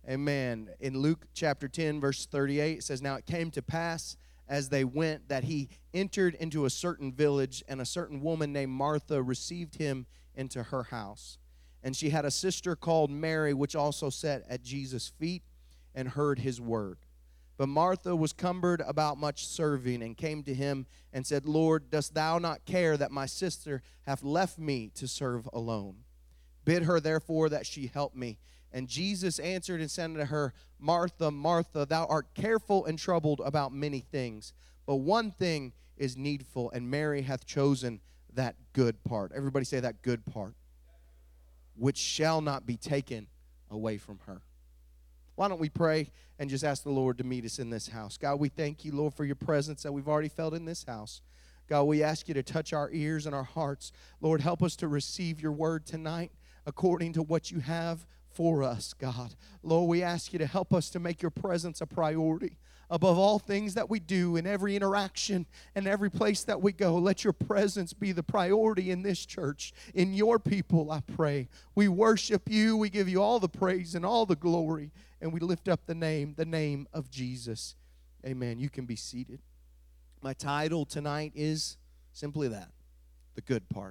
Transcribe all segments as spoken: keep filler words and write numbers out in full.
Amen. In Luke chapter ten, verse thirty-eight, it says, "Now it came to pass as they went that he entered into a certain village, and a certain woman named Martha received him into her house. And she had a sister called Mary, which also sat at Jesus' feet and heard his word. But Martha was cumbered about much serving, and came to him and said, Lord, dost thou not care that my sister hath left me to serve alone? Bid her therefore that she help me. And Jesus answered and said unto her, Martha, Martha, thou art careful and troubled about many things, but one thing is needful, and Mary hath chosen that good part." Everybody say that good part. "Which shall not be taken away from her." Why don't we pray and just ask the Lord to meet us in this house? God, we thank you, Lord, for your presence that we've already felt in this house. God, we ask you to touch our ears and our hearts. Lord, help us to receive your word tonight according to what you have for us, God. Lord, we ask you to help us to make your presence a priority above all things that we do, in every interaction and every place that we go. Let your presence be the priority in this church, in your people, I pray. We worship you. We give you all the praise and all the glory, and we lift up the name, the name of Jesus. Amen. You can be seated. My title tonight is simply that, the good part.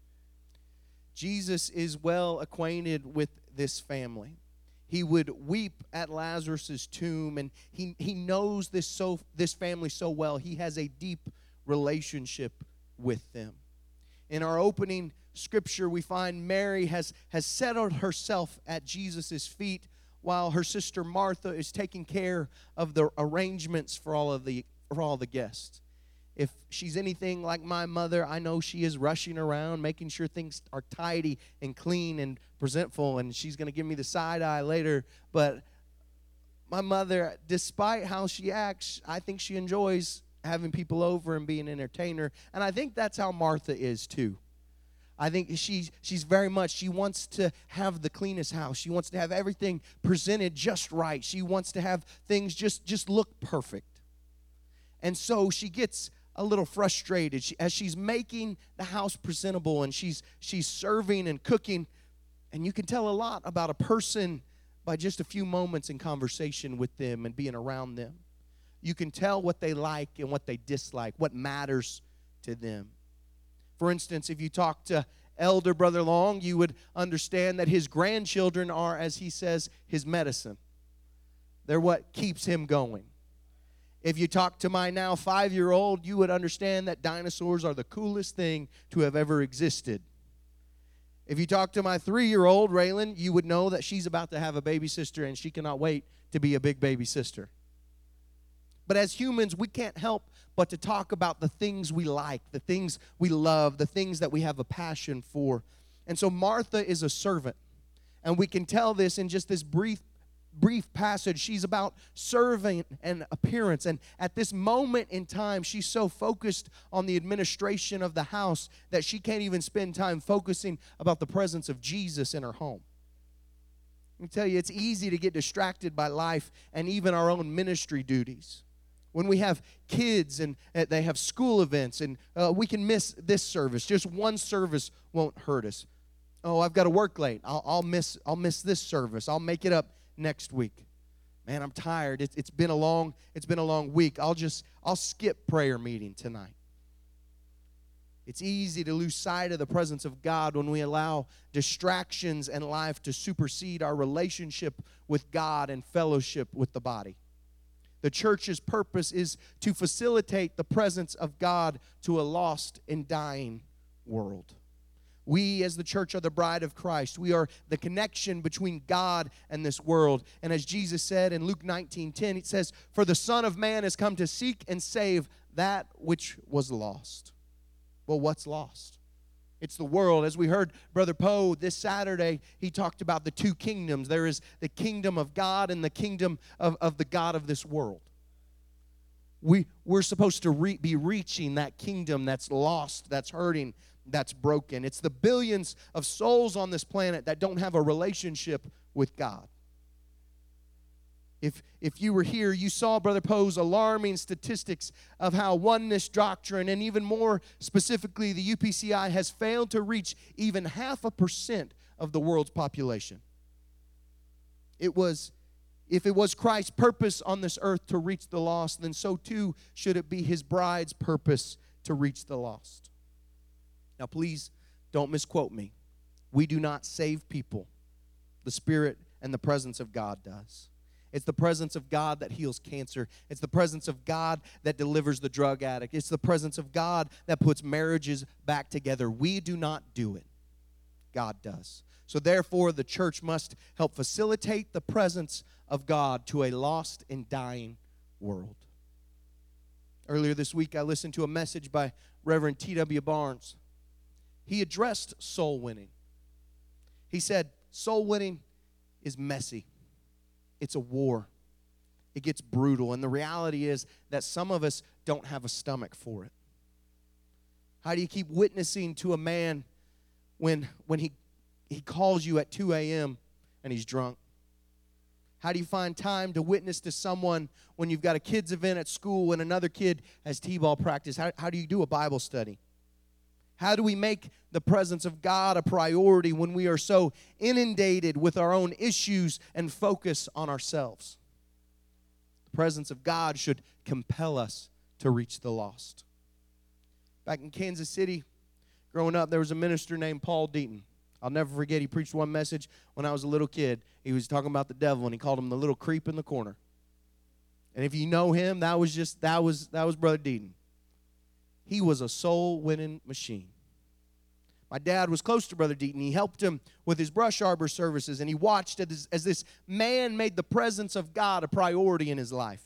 Jesus is well acquainted with this family. He would weep at Lazarus' tomb, and he, he knows this so this family so well. He has a deep relationship with them. In our opening scripture, we find Mary has, has settled herself at Jesus' feet, while her sister Martha is taking care of the arrangements for all of the for all the guests. If she's anything like my mother, I know she is rushing around, making sure things are tidy and clean and presentful, and she's going to give me the side eye later. But my mother, despite how she acts, I think she enjoys having people over and being an entertainer, and I think that's how Martha is too. I think she's, she's very much, she wants to have the cleanest house. She wants to have everything presented just right. She wants to have things just, just look perfect. And so she gets a little frustrated she, as she's making the house presentable, and she's she's serving and cooking, and you can tell a lot about a person by just a few moments in conversation with them and being around them. You can tell what they like and what they dislike, what matters to them. For instance, if you talk to Elder Brother Long, you would understand that his grandchildren are, as he says, his medicine. They're what keeps him going. If you talk to my now five-year-old, you would understand that dinosaurs are the coolest thing to have ever existed. If you talk to my three-year-old, Raylan, you would know that she's about to have a baby sister, and she cannot wait to be a big baby sister. But as humans, we can't help but to talk about the things we like, the things we love, the things that we have a passion for. And so Martha is a servant, and we can tell this in just this brief brief passage. She's about serving and appearance, and at this moment in time, she's so focused on the administration of the house that she can't even spend time focusing about the presence of Jesus in her home. Let me tell you, it's easy to get distracted by life and even our own ministry duties. When we have kids and uh, they have school events, and uh, we can miss this service. Just one service won't hurt us. Oh, I've got to work late. I'll, I'll miss. I'll miss this service. I'll make it up next week. Man, I'm tired. It's, it's been a long. It's been a long week. I'll just. I'll skip prayer meeting tonight. It's easy to lose sight of the presence of God when we allow distractions and life to supersede our relationship with God and fellowship with the body. The church's purpose is to facilitate the presence of God to a lost and dying world. We, as the church, are the bride of Christ. We are the connection between God and this world. And as Jesus said in Luke nineteen ten, it says, "For the Son of Man has come to seek and save that which was lost." Well, what's lost? It's the world. As we heard Brother Poe this Saturday, he talked about the two kingdoms. There is the kingdom of God and the kingdom of, of the God of this world. We, we're supposed to re, be reaching that kingdom that's lost, that's hurting, that's broken. It's the billions of souls on this planet that don't have a relationship with God. If, if you were here, you saw Brother Poe's alarming statistics of how oneness doctrine, and even more specifically the U P C I, has failed to reach even half a percent of the world's population. It was If it was Christ's purpose on this earth to reach the lost, then so too should it be his bride's purpose to reach the lost. Now, please don't misquote me. We do not save people. The Spirit and the presence of God does. It's the presence of God that heals cancer. It's the presence of God that delivers the drug addict. It's the presence of God that puts marriages back together. We do not do it. God does. So therefore, the church must help facilitate the presence of God to a lost and dying world. Earlier this week, I listened to a message by Reverend T W Barnes. He addressed soul winning. He said, soul winning is messy. It's a war. It gets brutal. And the reality is that some of us don't have a stomach for it. How do you keep witnessing to a man when, when he, he calls you at two a.m. and he's drunk? How do you find time to witness to someone when you've got a kids event at school and another kid has t-ball practice? How, how do you do a Bible study? How do we make the presence of God a priority when we are so inundated with our own issues and focus on ourselves? The presence of God should compel us to reach the lost. Back in Kansas City, growing up, there was a minister named Paul Deaton. I'll never forget, he preached one message when I was a little kid. He was talking about the devil, and he called him the little creep in the corner. And if you know him, that was just, that was, that was Brother Deaton. He was a soul-winning machine. My dad was close to Brother Deaton. He helped him with his brush arbor services, and he watched as, as this man made the presence of God a priority in his life.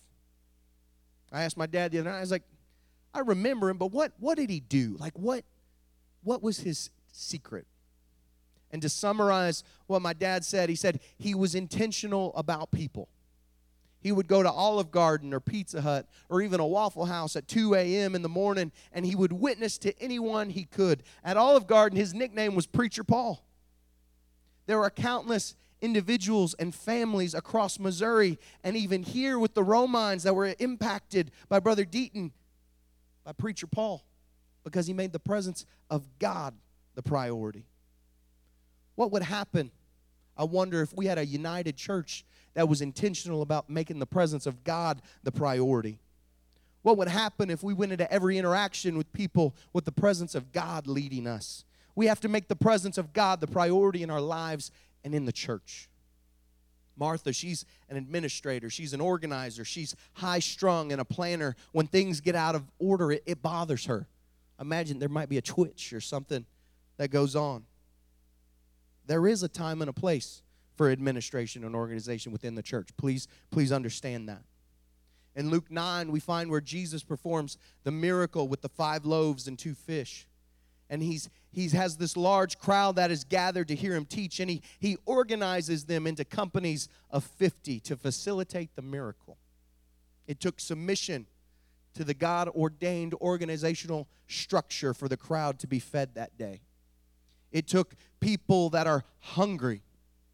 I asked my dad the other night, I was like, I remember him, but what, what did he do? Like, what, what was his secret? And to summarize what my dad said, he said he was intentional about people. He would go to Olive Garden or Pizza Hut or even a Waffle House at two a.m. in the morning, and he would witness to anyone he could. At Olive Garden, his nickname was Preacher Paul. There are countless individuals and families across Missouri and even here with the Romines that were impacted by Brother Deaton, by Preacher Paul, because he made the presence of God the priority. What would happen, I wonder, if we had a united church that was intentional about making the presence of God the priority? What would happen if we went into every interaction with people with the presence of God leading us? We have to make the presence of God the priority in our lives and in the church. Martha, she's an administrator. She's an organizer. She's high-strung and a planner. When things get out of order, it, it bothers her. Imagine there might be a twitch or something that goes on. There is a time and a place for administration and organization within the church. Please, please understand that. In Luke nine, we find where Jesus performs the miracle with the five loaves and two fish. And he's he has this large crowd that is gathered to hear him teach, and he, he organizes them into companies of fifty to facilitate the miracle. It took submission to the God-ordained organizational structure for the crowd to be fed that day. It took people that are hungry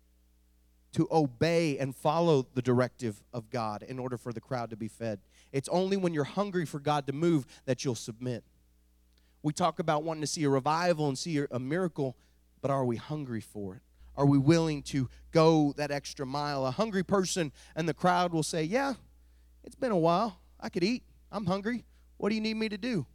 to obey and follow the directive of God in order for the crowd to be fed. It's only when you're hungry for God to move that you'll submit. We talk about wanting to see a revival and see a miracle, but are we hungry for it? Are we willing to go that extra mile? A hungry person and the crowd will say, yeah, it's been a while. I could eat. I'm hungry. What do you need me to do?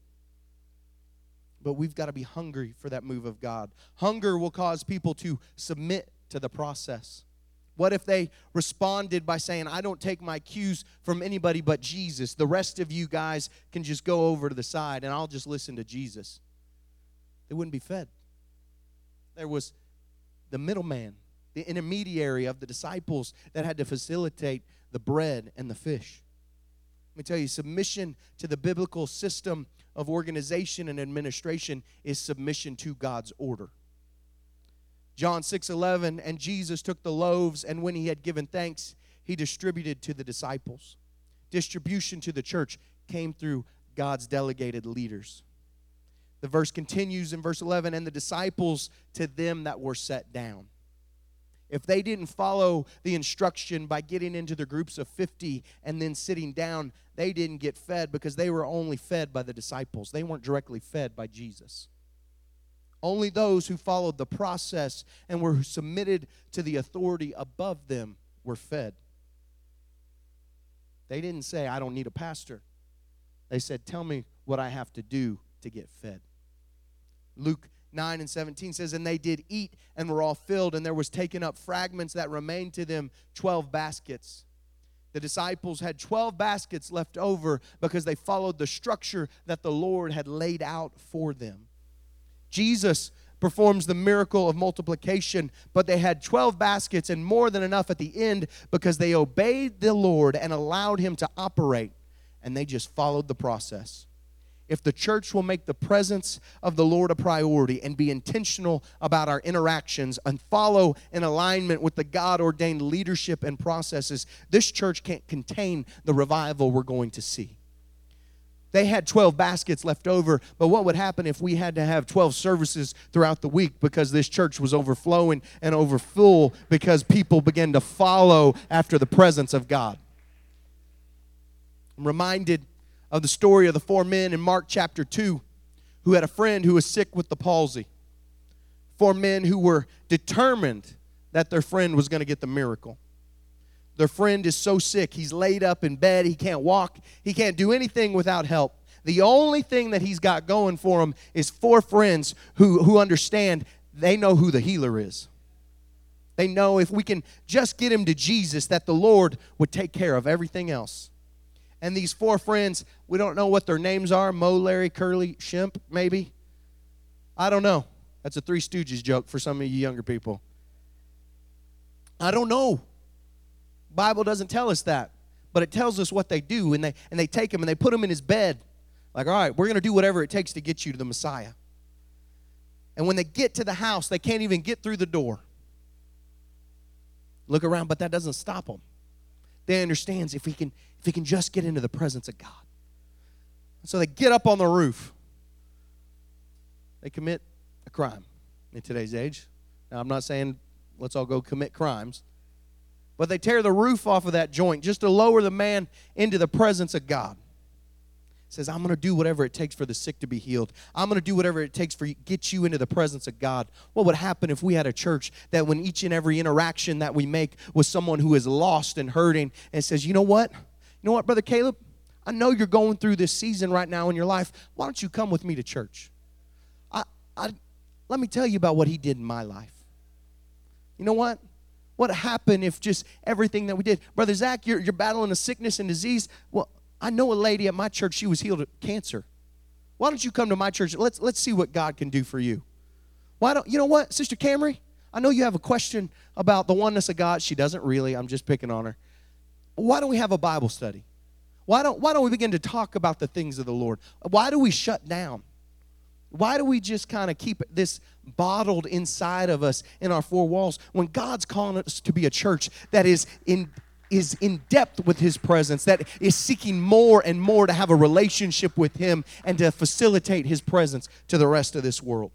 But we've got to be hungry for that move of God. Hunger will cause people to submit to the process. What if they responded by saying, I don't take my cues from anybody but Jesus. The rest of you guys can just go over to the side and I'll just listen to Jesus. They wouldn't be fed. There was the middleman, the intermediary of the disciples that had to facilitate the bread and the fish. Let me tell you, submission to the biblical system of organization and administration is submission to God's order. John six eleven, and Jesus took the loaves, and when he had given thanks, he distributed to the disciples. Distribution to the church came through God's delegated leaders. The verse continues in verse eleven, and the disciples to them that were set down. If they didn't follow the instruction by getting into the groups of fifty and then sitting down, they didn't get fed because they were only fed by the disciples. They weren't directly fed by Jesus. Only those who followed the process and were submitted to the authority above them were fed. They didn't say, I don't need a pastor. They said, tell me what I have to do to get fed. Luke nine and seventeen says, and they did eat and were all filled, and there was taken up fragments that remained to them, twelve baskets. The disciples had twelve baskets left over because they followed the structure that the Lord had laid out for them. Jesus performs the miracle of multiplication, but they had twelve baskets and more than enough at the end because they obeyed the Lord and allowed Him to operate, and they just followed the process. If the church will make the presence of the Lord a priority and be intentional about our interactions and follow in alignment with the God-ordained leadership and processes, this church can't contain the revival we're going to see. They had twelve baskets left over, but what would happen if we had to have twelve services throughout the week because this church was overflowing and overfull because people began to follow after the presence of God? I'm reminded of the story of the four men in Mark chapter two who had a friend who was sick with the palsy. Four men who were determined that their friend was going to get the miracle. Their friend is so sick, he's laid up in bed, he can't walk, he can't do anything without help. The only thing that he's got going for him is four friends who, who understand they know who the healer is. They know if we can just get him to Jesus, that the Lord would take care of everything else. And these four friends, we don't know what their names are. Mo, Larry, Curly, Shemp, maybe. I don't know. That's a Three Stooges joke for some of you younger people. I don't know. Bible doesn't tell us that. But it tells us what they do. And they, and they take him and they put him in his bed. Like, all right, we're going to do whatever it takes to get you to the Messiah. And when they get to the house, they can't even get through the door. Look around, but that doesn't stop them. They understand if we can if we can just get into the presence of God. And so they get up on the roof. They commit a crime in today's age. Now, I'm not saying let's all go commit crimes. But they tear the roof off of that joint just to lower the man into the presence of God. Says, I'm going to do whatever it takes for the sick to be healed. I'm going to do whatever it takes for you, get you into the presence of God. What would happen if we had a church that when each and every interaction that we make with someone who is lost and hurting and says, you know what? You know what, Brother Caleb? I know you're going through this season right now in your life. Why don't you come with me to church? I, I, let me tell you about what he did in my life. You know what? What happened if just everything that we did? Brother Zach, you're, you're battling a sickness and disease. Well, I know a lady at my church, she was healed of cancer. Why don't you come to my church? Let's, let's see what God can do for you. Why don't, you know what, Sister Camry? I know you have a question about the oneness of God. She doesn't really. I'm just picking on her. Why don't we have a Bible study? Why don't, why don't we begin to talk about the things of the Lord? Why do we shut down? Why do we just kind of keep this bottled inside of us in our four walls when God's calling us to be a church that is in is in depth with His presence, that is seeking more and more to have a relationship with Him and to facilitate His presence to the rest of this world?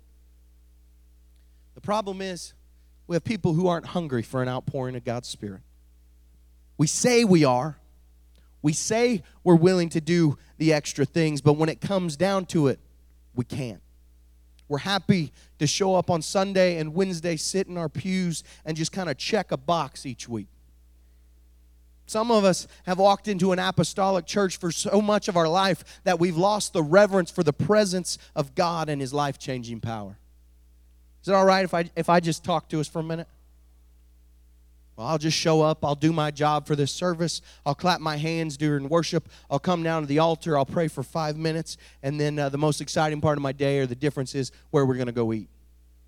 The problem is we have people who aren't hungry for an outpouring of God's Spirit. We say we are. We say we're willing to do the extra things, but when it comes down to it, we can't. We're happy to show up on Sunday and Wednesday, sit in our pews, and just kind of check a box each week. Some of us have walked into an apostolic church for so much of our life that we've lost the reverence for the presence of God and His life-changing power. Is it all right if I, if I just talk to us for a minute? Well, I'll just show up. I'll do my job for this service. I'll clap my hands during worship. I'll come down to the altar. I'll pray for five minutes. And then uh, the most exciting part of my day or the difference is where we're going to go eat.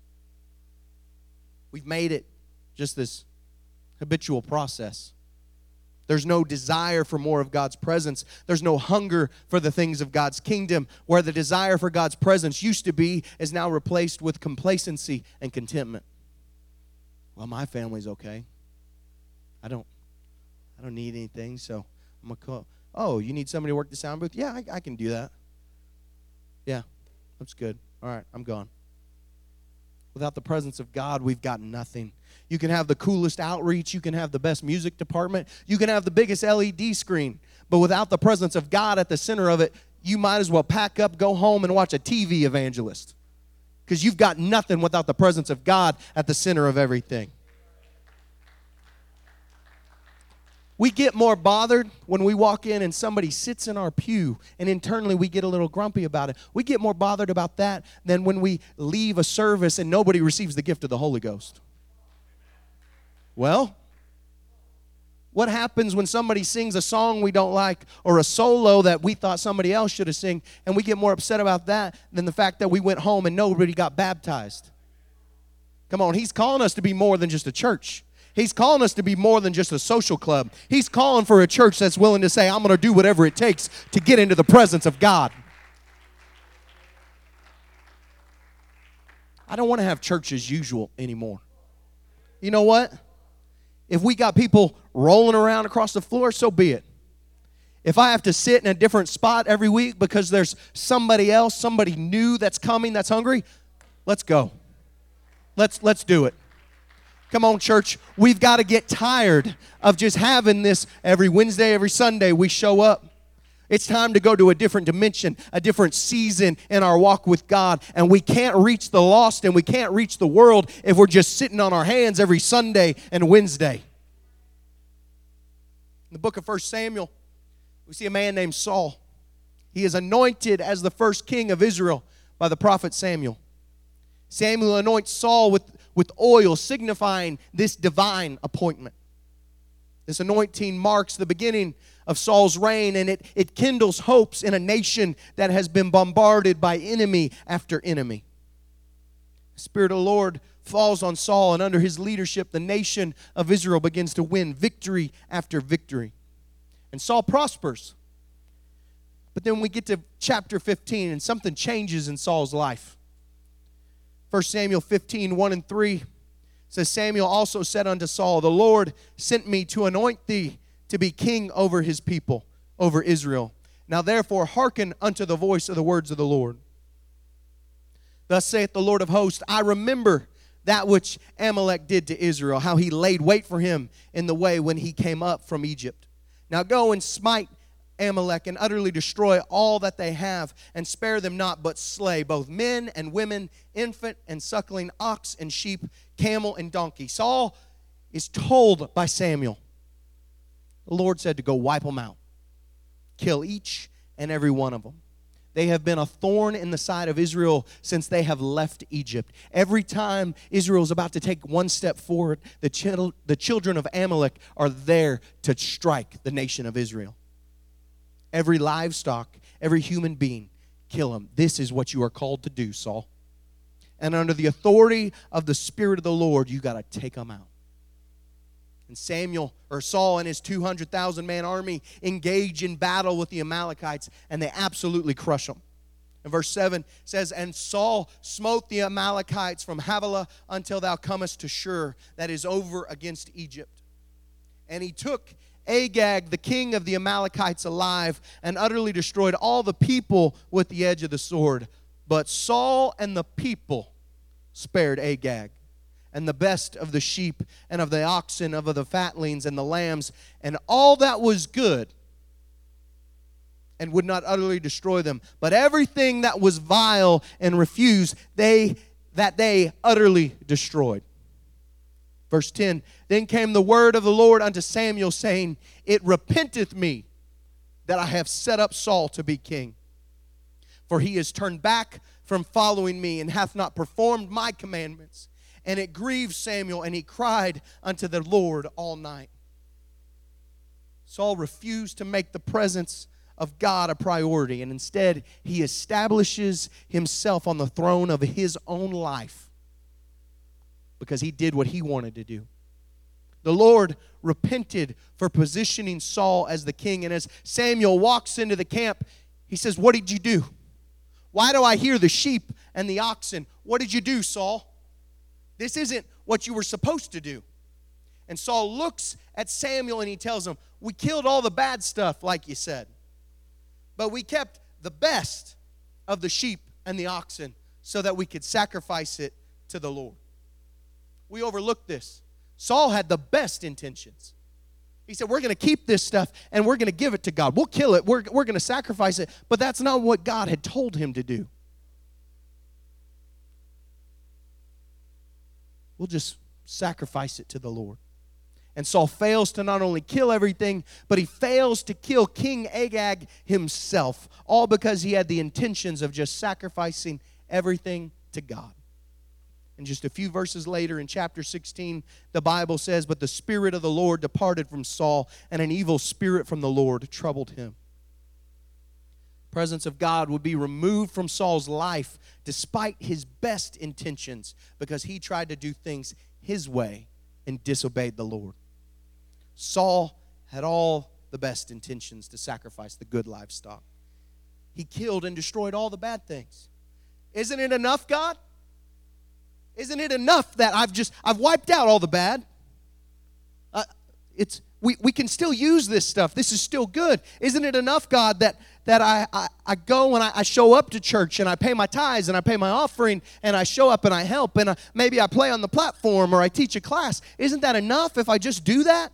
We've made it just this habitual process. There's no desire for more of God's presence. There's no hunger for the things of God's kingdom. Where the desire for God's presence used to be is now replaced with complacency and contentment. Well, my family's okay. I don't I don't need anything, so I'm going to call. Oh, you need somebody to work the sound booth? Yeah, I, I can do that. Yeah, that's good. All right, I'm gone. Without the presence of God, we've got nothing. You can have the coolest outreach. You can have the best music department. You can have the biggest L E D screen. But without the presence of God at the center of it, you might as well pack up, go home, and watch a T V evangelist. Because you've got nothing without the presence of God at the center of everything. We get more bothered when we walk in and somebody sits in our pew, and internally we get a little grumpy about it. We get more bothered about that than when we leave a service and nobody receives the gift of the Holy Ghost. Well, what happens when somebody sings a song we don't like or a solo that we thought somebody else should have sung, and we get more upset about that than the fact that we went home and nobody got baptized? Come on, he's calling us to be more than just a church. He's calling us to be more than just a social club. He's calling for a church that's willing to say, I'm going to do whatever it takes to get into the presence of God. I don't want to have church as usual anymore. You know what? If we got people rolling around across the floor, so be it. If I have to sit in a different spot every week because there's somebody else, somebody new that's coming, that's hungry, let's go. Let's let's do it. Come on, church. We've got to get tired of just having this every Wednesday, every Sunday we show up. It's time to go to a different dimension, a different season in our walk with God. And we can't reach the lost and we can't reach the world if we're just sitting on our hands every Sunday and Wednesday. In the book of First Samuel, we see a man named Saul. He is anointed as the first king of Israel by the prophet Samuel. Samuel anoints Saul with with oil, signifying this divine appointment. This anointing marks the beginning of Saul's reign, and it, it kindles hopes in a nation that has been bombarded by enemy after enemy. The Spirit of the Lord falls on Saul, and under his leadership, the nation of Israel begins to win victory after victory. And Saul prospers. But then we get to chapter fifteen, and something changes in Saul's life. First Samuel fifteen, one and three says, Samuel also said unto Saul, the Lord sent me to anoint thee to be king over his people, over Israel. Now therefore hearken unto the voice of the words of the Lord. Thus saith the Lord of hosts, I remember that which Amalek did to Israel, how he laid wait for him in the way when he came up from Egypt. Now go and smite Amalek and utterly destroy all that they have, and spare them not, but slay both men and women, infant and suckling, ox and sheep, camel and donkey. Saul is told by Samuel, the Lord said to go wipe them out. Kill each and every one of them. They have been a thorn in the side of Israel since they have left Egypt. Every time Israel is about to take one step forward, the, chil- the children of Amalek are there to strike the nation of Israel. Every livestock, every human being, kill them. This is what you are called to do, Saul. And under the authority of the Spirit of the Lord, you got to take them out. And Samuel, or Saul and his two hundred thousand man army engage in battle with the Amalekites, and they absolutely crush them. And verse seven says, and Saul smote the Amalekites from Havilah until thou comest to Shur, that is over against Egypt. And he took Agag, the king of the Amalekites, alive, and utterly destroyed all the people with the edge of the sword. But Saul and the people spared Agag, and the best of the sheep, and of the oxen, of the fatlings, and the lambs, and all that was good, and would not utterly destroy them. But everything that was vile and refused, they that they utterly destroyed. Verse ten, then came the word of the Lord unto Samuel, saying, it repenteth me that I have set up Saul to be king. For he is turned back from following me, and hath not performed my commandments. And it grieved Samuel, and he cried unto the Lord all night. Saul refused to make the presence of God a priority, and instead he establishes himself on the throne of his own life, because he did what he wanted to do. The Lord repented for positioning Saul as the king. And as Samuel walks into the camp, he says, what did you do? Why do I hear the sheep and the oxen? What did you do, Saul? This isn't what you were supposed to do. And Saul looks at Samuel and he tells him, we killed all the bad stuff like you said, but we kept the best of the sheep and the oxen so that we could sacrifice it to the Lord. We overlooked this. Saul had the best intentions. He said, we're going to keep this stuff and we're going to give it to God. We'll kill it. We're, we're going to sacrifice it. But that's not what God had told him to do. We'll just sacrifice it to the Lord. And Saul fails to not only kill everything, but he fails to kill King Agag himself, all because he had the intentions of just sacrificing everything to God. And just a few verses later in chapter sixteen, the Bible says, "But the Spirit of the Lord departed from Saul, and an evil spirit from the Lord troubled him." The presence of God would be removed from Saul's life despite his best intentions, because he tried to do things his way and disobeyed the Lord. Saul had all the best intentions to sacrifice the good livestock. He killed and destroyed all the bad things. Isn't it enough, God? Isn't it enough that I've just, I've wiped out all the bad? Uh, it's we, we can still use this stuff. This is still good. Isn't it enough, God, that, that I, I, I go and I, I show up to church and I pay my tithes and I pay my offering and I show up and I help and I, maybe I play on the platform or I teach a class? Isn't that enough if I just do that?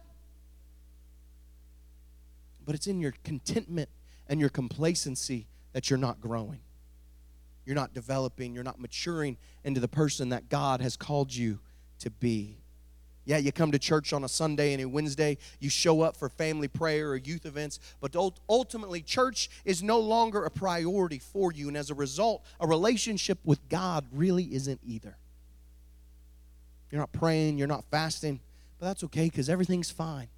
But it's in your contentment and your complacency that you're not growing. You're not developing. You're not maturing into the person that God has called you to be. Yeah, you come to church on a Sunday and a Wednesday. You show up for family prayer or youth events. But ultimately, church is no longer a priority for you. And as a result, a relationship with God really isn't either. You're not praying. You're not fasting. But that's okay, because everything's fine.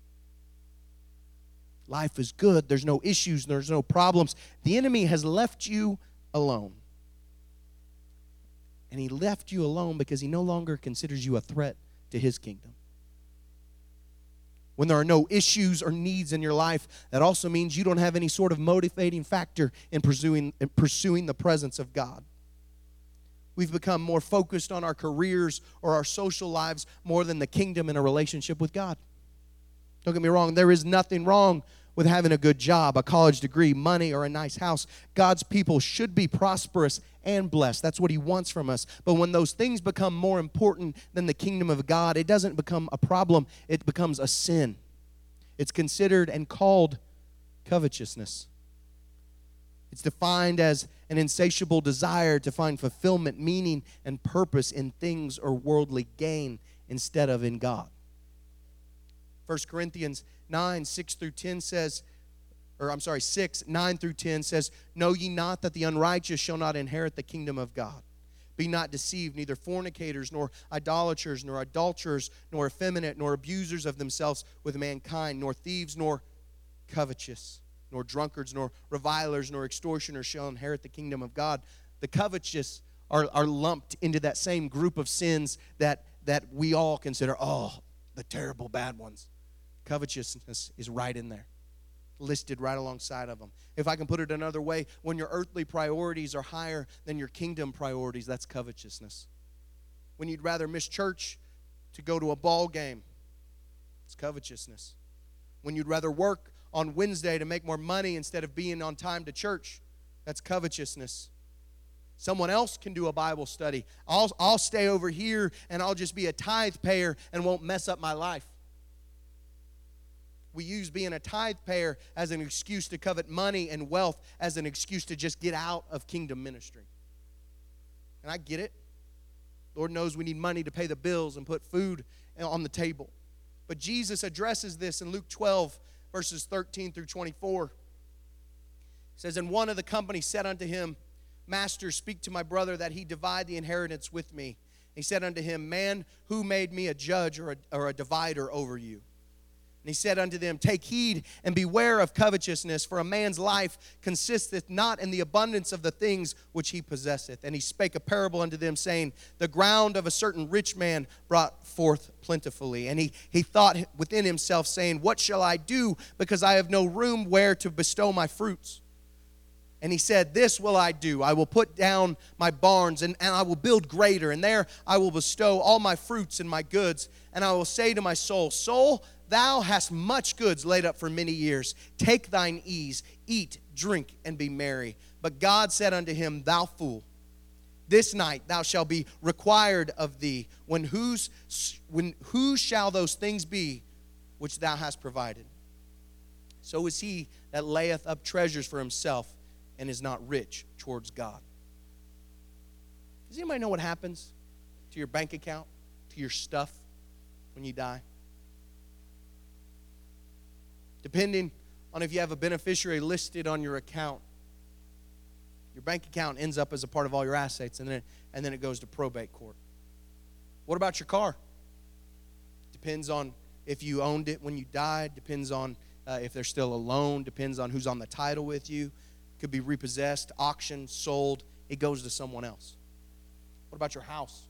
Life is good. There's no issues. There's no problems. The enemy has left you alone. And he left you alone because he no longer considers you a threat to his kingdom. When there are no issues or needs in your life, that also means you don't have any sort of motivating factor in pursuing, in pursuing the presence of God. We've become more focused on our careers or our social lives more than the kingdom and a relationship with God. Don't get me wrong, there is nothing wrong with having a good job, a college degree, money, or a nice house. God's people should be prosperous and blessed. That's what he wants from us. But when those things become more important than the kingdom of God, it doesn't become a problem. It becomes a sin. It's considered and called covetousness. It's defined as an insatiable desire to find fulfillment, meaning, and purpose in things or worldly gain instead of in God. First Corinthians nine, six through ten says, or I'm sorry, six, nine through ten says, "Know ye not that the unrighteous shall not inherit the kingdom of God? Be not deceived, neither fornicators, nor idolaters, nor adulterers, nor effeminate, nor abusers of themselves with mankind, nor thieves, nor covetous, nor drunkards, nor revilers, nor extortioners shall inherit the kingdom of God." The covetous are, are lumped into that same group of sins that, that we all consider, oh, the terrible bad ones. Covetousness is right in there, listed right alongside of them. If I can put it another way, when your earthly priorities are higher than your kingdom priorities, that's covetousness. When you'd rather miss church to go to a ball game, it's covetousness. When you'd rather work on Wednesday to make more money instead of being on time to church, that's covetousness. Someone else can do a Bible study. I'll, I'll stay over here and I'll just be a tithe payer and won't mess up my life. We use being a tithe payer as an excuse to covet money and wealth, as an excuse to just get out of kingdom ministry. And I get it. Lord knows we need money to pay the bills and put food on the table. But Jesus addresses this in Luke twelve, verses thirteen through twenty-four. It says, "And one of the company said unto him, Master, speak to my brother that he divide the inheritance with me. He said unto him, Man, who made me a judge or a, or a divider over you? And he said unto them, Take heed and beware of covetousness, for a man's life consisteth not in the abundance of the things which he possesseth. And he spake a parable unto them, saying, The ground of a certain rich man brought forth plentifully. And he, he thought within himself, saying, What shall I do, because I have no room where to bestow my fruits? And he said, This will I do. I will put down my barns, and, and I will build greater. And there I will bestow all my fruits and my goods. And I will say to my soul, Soul, thou hast much goods laid up for many years. Take thine ease, eat, drink, and be merry. But God said unto him, Thou fool, this night thou shalt be required of thee. When whose, when whose shall those things be which thou hast provided? So is he that layeth up treasures for himself, and is not rich towards God." Does anybody know what happens to your bank account, to your stuff when you die? Depending on if you have a beneficiary listed on your account, your bank account ends up as a part of all your assets, and then, and then it goes to probate court. What about your car? Depends on if you owned it when you died. Depends on uh, if there's still a loan. Depends on who's on the title with you. Could be repossessed, auctioned, sold. It goes to someone else. What about your house?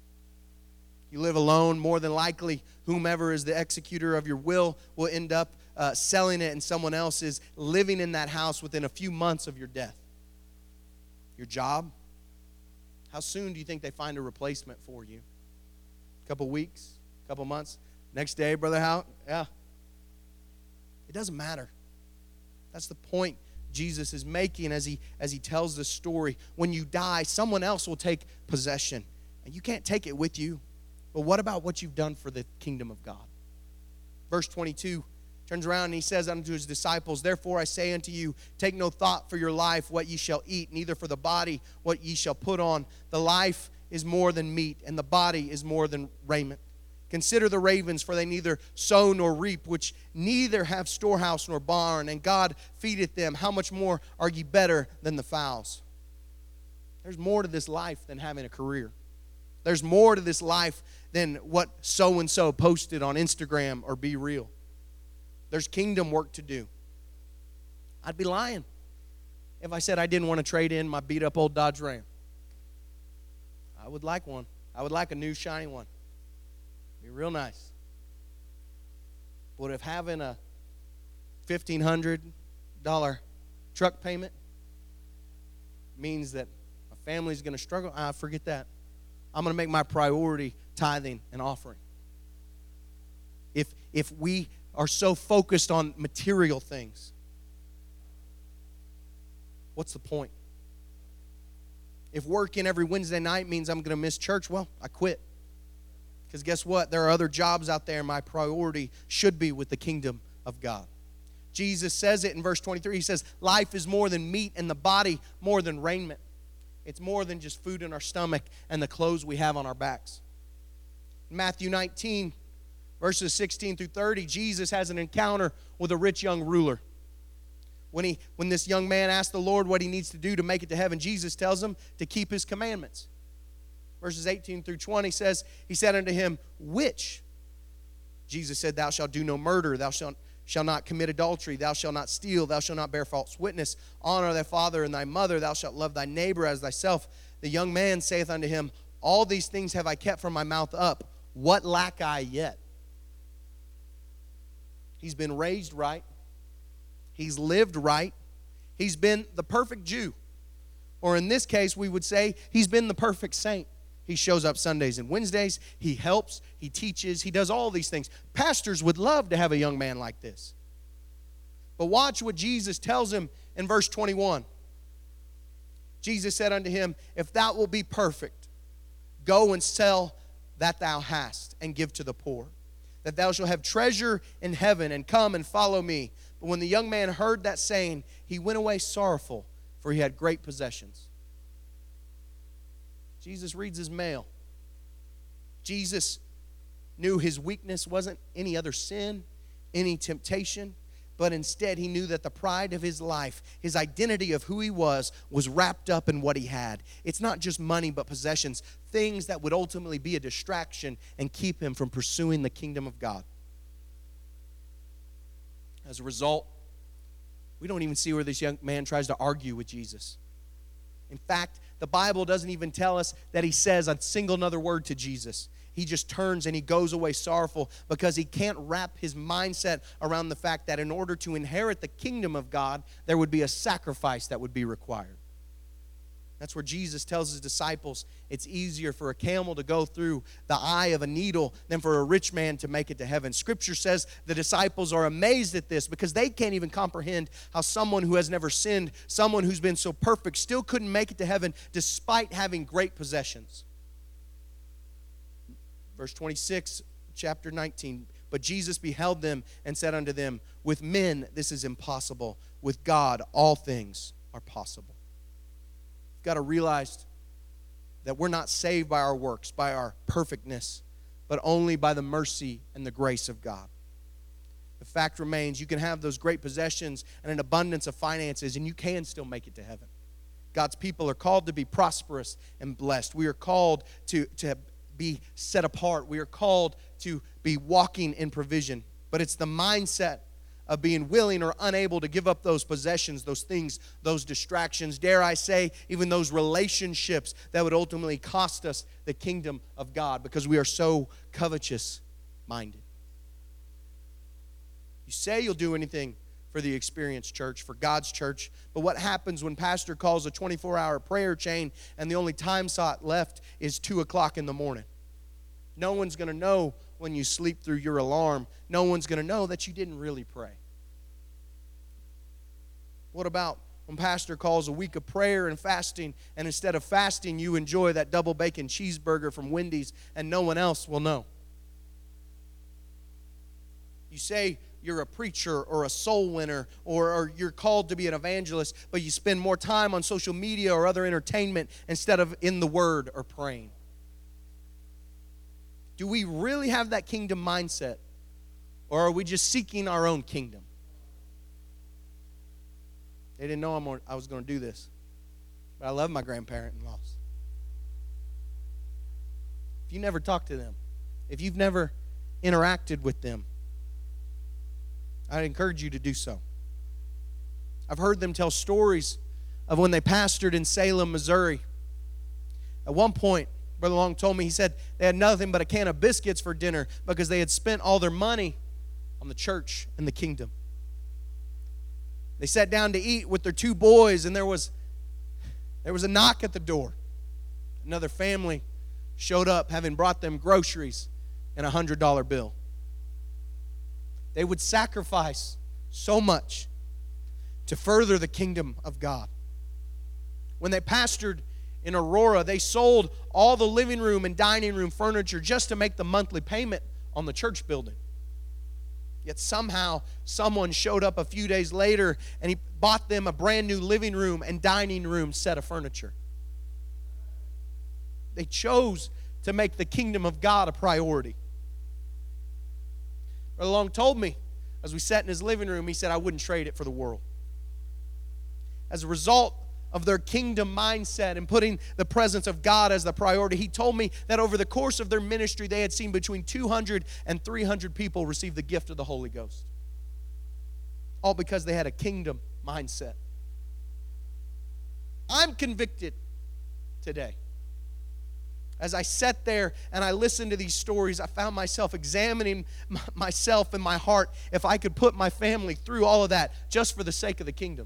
You live alone, more than likely, whomever is the executor of your will will end up uh, selling it, and someone else is living in that house within a few months of your death. Your job? How soon do you think they find a replacement for you? A couple weeks? A couple months? Next day, Brother Hal? Yeah. It doesn't matter. That's the point Jesus is making as he, as he tells this story. When you die, someone else will take possession, and you can't take it with you. But what about what you've done for the kingdom of God? Verse twenty-two turns around and he says unto his disciples, Therefore I say unto you, take no thought for your life, what ye shall eat, neither for the body, what ye shall put on. The life is more than meat, and the body is more than raiment. Consider the ravens, for they neither sow nor reap, which neither have storehouse nor barn, and God feedeth them. How much more are ye better than the fowls? There's more to this life than having a career. There's more to this life than what so-and-so posted on Instagram or Be Real. There's kingdom work to do. I'd be lying if I said I didn't want to trade in my beat-up old Dodge Ram. I would like one. I would like a new shiny one. Be real nice. But if having a fifteen hundred dollars truck payment means that my family's going to struggle, I forget that. I'm going to make my priority tithing and offering. If, if we are so focused on material things, what's the point? If working every Wednesday night means I'm going to miss church, well, I quit. Because guess what? There are other jobs out there, and my priority should be with the kingdom of God. Jesus says it in verse twenty-three. He says, life is more than meat, and the body more than raiment. It's more than just food in our stomach and the clothes we have on our backs. In Matthew nineteen, verses sixteen through thirty, Jesus has an encounter with a rich young ruler. When, he, when this young man asks the Lord what he needs to do to make it to heaven, Jesus tells him to keep his commandments. Verses eighteen through twenty says, he said unto him, which? Jesus said, thou shalt do no murder, thou shalt, shalt not commit adultery, thou shalt not steal, thou shalt not bear false witness, honor thy father and thy mother, thou shalt love thy neighbor as thyself. The young man saith unto him, all these things have I kept from my mouth up. What lack I yet? He's been raised right. He's lived right. He's been the perfect Jew. Or in this case, we would say he's been the perfect saint. He shows up Sundays and Wednesdays. He helps. He teaches. He does all these things. Pastors would love to have a young man like this. But watch what Jesus tells him in verse twenty-one. Jesus said unto him, if thou wilt be perfect, go and sell that thou hast, and give to the poor, that thou shalt have treasure in heaven, and come and follow me. But when the young man heard that saying, he went away sorrowful, for he had great possessions. Jesus reads his mail. Jesus knew his weakness wasn't any other sin, any temptation, but instead he knew that the pride of his life, his identity of who he was, was wrapped up in what he had. It's not just money, but possessions, things that would ultimately be a distraction and keep him from pursuing the kingdom of God. As a result, we don't even see where this young man tries to argue with Jesus. In fact, the Bible doesn't even tell us that he says a single another word to Jesus. He just turns and he goes away sorrowful because he can't wrap his mindset around the fact that in order to inherit the kingdom of God, there would be a sacrifice that would be required. That's where Jesus tells his disciples it's easier for a camel to go through the eye of a needle than for a rich man to make it to heaven. Scripture says the disciples are amazed at this because they can't even comprehend how someone who has never sinned, someone who's been so perfect, still couldn't make it to heaven despite having great possessions. Verse twenty-six, chapter nineteen, but Jesus beheld them and said unto them, with men this is impossible, with God all things are possible. We've got to realize that we're not saved by our works, by our perfectness, but only by the mercy and the grace of God. the fact remains you can have those great possessions and an abundance of finances, and you can still make it to heaven. God's people are called to be prosperous and blessed. We are called to, to be set apart. We are called to be walking in provision. But it's the mindset of being willing or unable to give up those possessions, those things, those distractions, dare I say, even those relationships that would ultimately cost us the kingdom of God because we are so covetous-minded. You say you'll do anything for the Experience Church, for God's church, but what happens when pastor calls a twenty-four hour prayer chain and the only time slot left is two o'clock in the morning? No one's going to know when you sleep through your alarm. No one's going to know that you didn't really pray. What about when pastor calls a week of prayer and fasting, and instead of fasting, you enjoy that double bacon cheeseburger from Wendy's and no one else will know? You say you're a preacher or a soul winner or, or you're called to be an evangelist, but you spend more time on social media or other entertainment instead of in the Word or praying. Do we really have that kingdom mindset, or are we just seeking our own kingdom? They didn't know I'm on, I was going to do this, but I love my grandparent-in-laws. If you never talked to them, if you've never interacted with them, I'd encourage you to do so. I've heard them tell stories of when they pastored in Salem, Missouri. At one point, Brother Long told me, he said they had nothing but a can of biscuits for dinner because they had spent all their money on the church and the kingdom. They sat down to eat with their two boys, and there was, there was a knock at the door. Another family showed up, having brought them groceries and a one hundred dollar bill. They would sacrifice so much to further the kingdom of God. When they pastored in Aurora, they sold all the living room and dining room furniture just to make the monthly payment on the church building. Yet somehow someone showed up a few days later and he bought them a brand new living room and dining room set of furniture. They chose to make the kingdom of God a priority. Brother Long told me, as we sat in his living room, he said, I wouldn't trade it for the world. As a result of their kingdom mindset and putting the presence of God as the priority, he told me that over the course of their ministry, they had seen between two hundred and three hundred people receive the gift of the Holy Ghost. All because they had a kingdom mindset. I'm convicted today. As I sat there and I listened to these stories, I found myself examining m- myself and my heart if I could put my family through all of that just for the sake of the kingdom.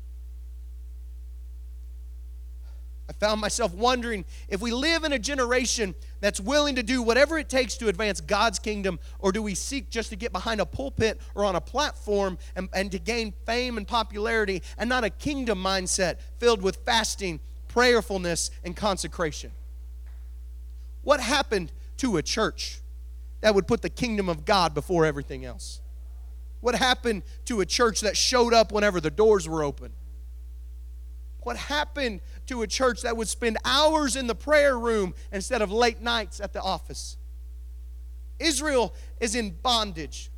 I found myself wondering if we live in a generation that's willing to do whatever it takes to advance God's kingdom, or do we seek just to get behind a pulpit or on a platform and, and to gain fame and popularity, and not a kingdom mindset filled with fasting, prayerfulness, and consecration? What happened to a church that would put the kingdom of God before everything else? What happened to a church that showed up whenever the doors were open? What happened to a church that would spend hours in the prayer room instead of late nights at the office? Israel is in bondage.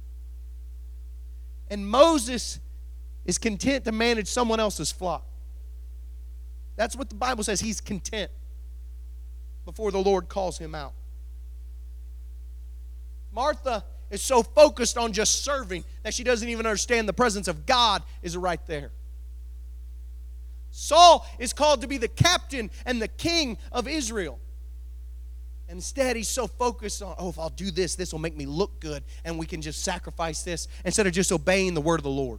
And Moses is content to manage someone else's flock. That's what the Bible says. He's content before the Lord calls him out. Martha is so focused on just serving that she doesn't even understand the presence of God is right there. Saul is called to be the captain and the king of Israel. And instead, he's so focused on, oh, if I'll do this, this will make me look good, and we can just sacrifice this instead of just obeying the word of the Lord.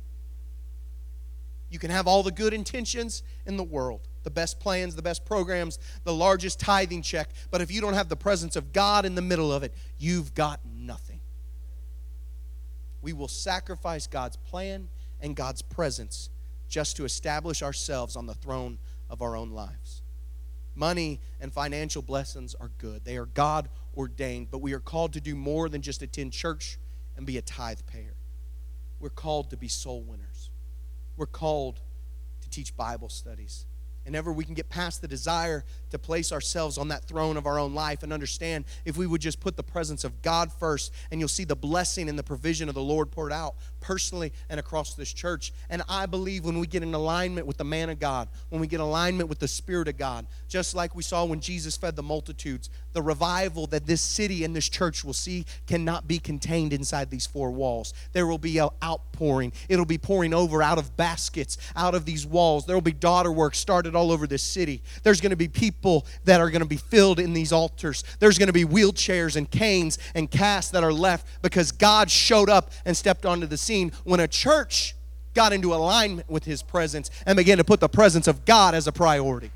You can have all the good intentions in the world, the best plans, the best programs, the largest tithing check, but if you don't have the presence of God in the middle of it, you've got nothing. We will sacrifice God's plan and God's presence just to establish ourselves on the throne of our own lives. Money and financial blessings are good. They are God ordained, but we are called to do more than just attend church and be a tithe payer. We're called to be soul winners. We're called to teach Bible studies And ever we can get past the desire to place ourselves on that throne of our own life and understand if we would just put the presence of God first, and you'll see the blessing and the provision of the Lord poured out personally and across this church. And I believe when we get in alignment with the man of God, when we get alignment with the Spirit of God, just like we saw when Jesus fed the multitudes, the revival that this city and this church will see cannot be contained inside these four walls. There will be an outpouring. It'll be pouring over out of baskets, out of these walls. There will be daughter work started all over this city. There's going to be people that are going to be filled in these altars. There's going to be wheelchairs and canes and casts that are left because God showed up and stepped onto the scene when a church got into alignment with His presence and began to put the presence of God as a priority.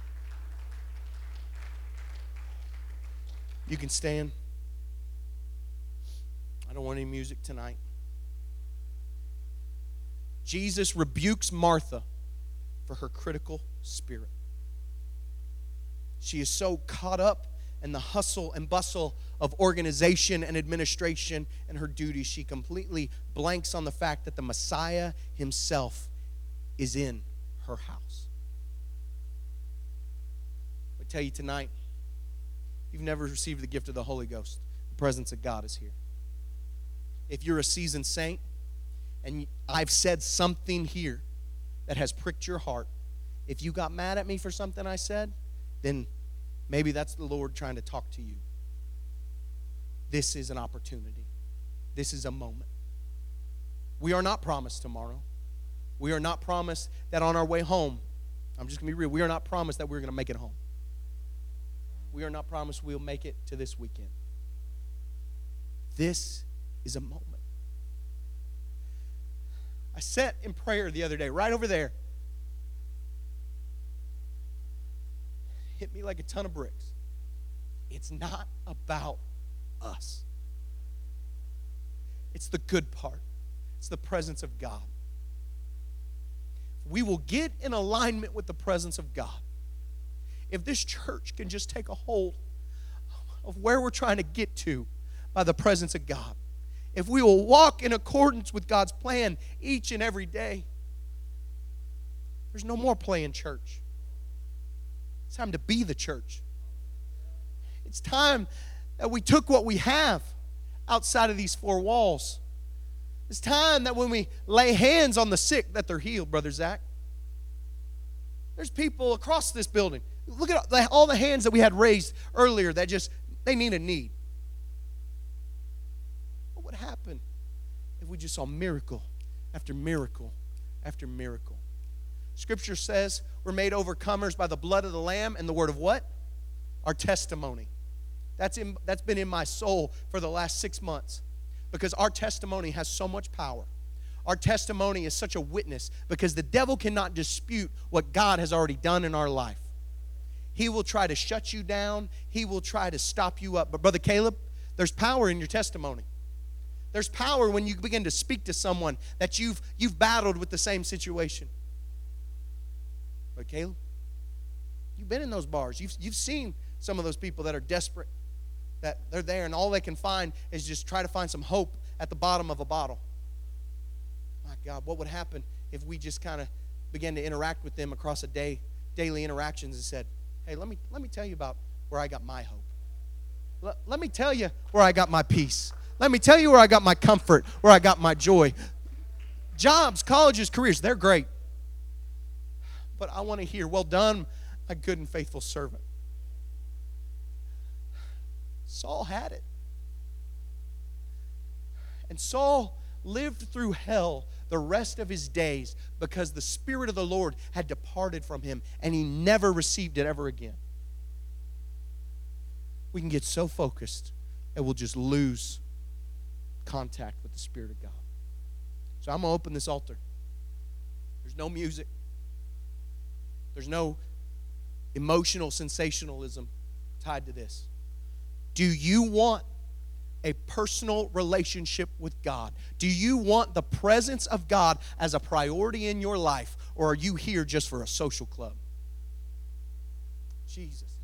You can stand. I don't want any music tonight. Jesus rebukes Martha for her critical spirit. She is so caught up in the hustle and bustle of organization and administration and her duties, she completely blanks on the fact that the Messiah Himself is in her house. I tell you tonight, if you've never received the gift of the Holy Ghost, the presence of God is here. If you're a seasoned saint and I've said something here that has pricked your heart, if you got mad at me for something I said, then maybe that's the Lord trying to talk to you. This is an opportunity. This is a moment. We are not promised tomorrow. We are not promised that on our way home, I'm just going to be real, we are not promised that we're going to make it home. We are not promised we'll make it to this weekend. This is a moment. I sat in prayer the other day, right over there. Hit me like a ton of bricks. It's not about us. It's the good part. It's the presence of God. We will get in alignment with the presence of God. If this church can just take a hold of where we're trying to get to by the presence of God, if we will walk in accordance with God's plan each and every day, there's no more playing church. It's time to be the church. It's time that we took what we have outside of these four walls. It's time that when we lay hands on the sick that they're healed, Brother Zach. There's people across this building. Look at all the hands that we had raised earlier that just, they need a need. What would happen if we just saw miracle after miracle after miracle? Scripture says we're made overcomers by the blood of the Lamb and the word of what? Our testimony. That's, in, that's been in my soul for the last six months because our testimony has so much power. Our testimony is such a witness because the devil cannot dispute what God has already done in our life. He will try to shut you down. He will try to stop you up. But Brother Caleb, there's power in your testimony. There's power when you begin to speak to someone that you've, you've battled with the same situation. But Caleb, you've been in those bars. You've, you've seen some of those people that are desperate, that they're there and all they can find is just try to find some hope at the bottom of a bottle. My God, what would happen if we just kind of began to interact with them across a day, daily interactions and said, hey, let me, let me tell you about where I got my hope. Let, let me tell you where I got my peace. Let me tell you where I got my comfort, where I got my joy. Jobs, colleges, careers, they're great. But I want to hear, well done, my good and faithful servant. Saul had it. And Saul lived through hell the rest of his days because the Spirit of the Lord had departed from him and he never received it ever again. We can get so focused that we'll just lose contact with the Spirit of God. So I'm going to open this altar. There's no music. There's no emotional sensationalism tied to this. Do you want a personal relationship with God? Do you want the presence of God as a priority in your life, or are you here just for a social club? Jesus.